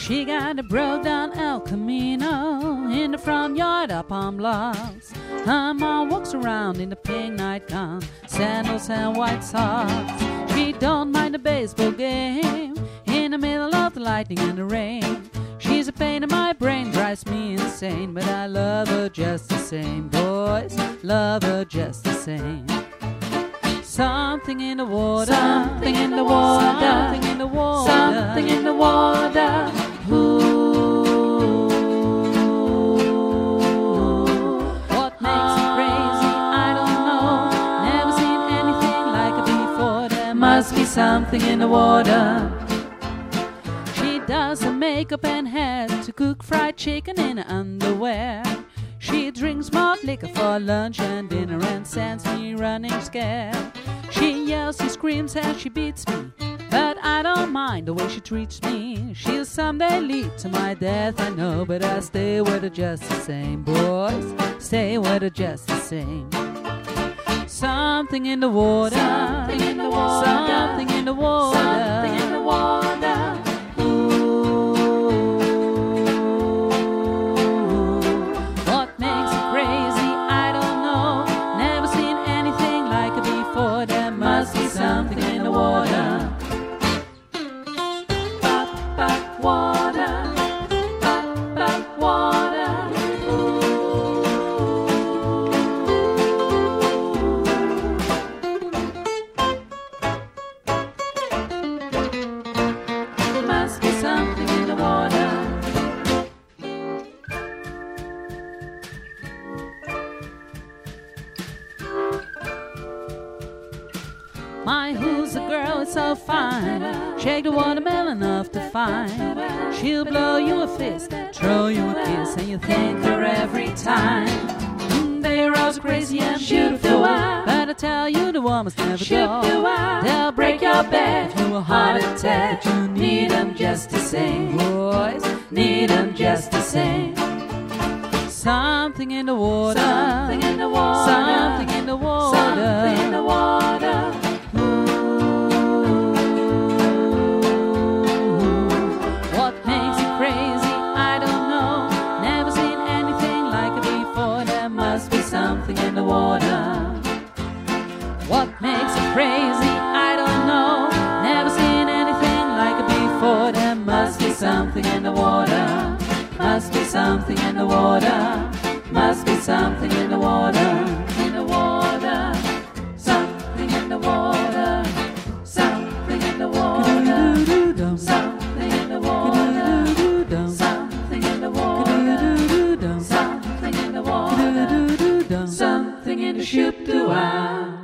She got a broke down El Camino in the front yard up on blocks. Her mom walks around in the pink nightgown, sandals and white socks. She don't mind the baseball game in the middle of the lightning and the rain. She's a pain in my brain, drives me insane, but I love her just the same. Boys, love her just the same. Something in the water, something in the water, something in the water, something in the water. Ooh, what makes her crazy? I don't know. Never seen anything like it before. There must be something in the water. She does her makeup and hair to cook fried chicken in her underwear. She drinks malt liquor for lunch and dinner and sends me running scared. She yells, she screams and she beats me, but I don't mind the way she treats me. She'll someday lead to my death, I know, but I stay with her just the same. Boys, stay with her just the same. Something in the water, something in the water, something in the water, something in the water. What makes it crazy? I don't know. Never seen anything like it before. There must be something in the water. Pop, pop, water. Pop, pop, water. There must be something in the water. My who's a girl, it's so fine. Shake the watermelon off the fine. She'll blow you a fist, throw you a kiss, and you thank her every time. They're all so crazy and beautiful, but I tell you the woman's never dull. They'll break your bed, you a heart attack. You need them just the same. Boys, need them just the same. Something in the water, something in the water, something in the water, something in the water. What makes it crazy? I don't know. Never seen anything like it before. There must be something in the water. What makes it crazy? I don't know. Never seen anything like it before. There must be something in the water. Must be something in the water. Must be something in the water. In the water. Something in the water. Something in the water. Something in the water. Something in the water. Something in the water. Something in the shoop-doo-ah.